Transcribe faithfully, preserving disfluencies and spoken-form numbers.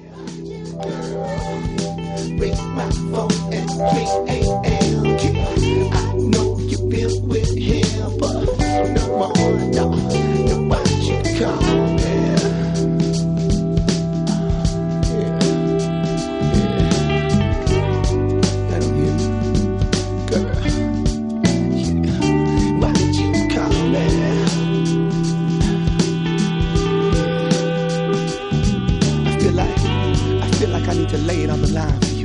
Ring my phone at three a.m. I know you've been with him, but no more, no. Then why you call me? Yeah, yeah. I don't hear you, girl. Yeah. Why'd you call me? I feel like, I feel like I need to lay it on the line for you.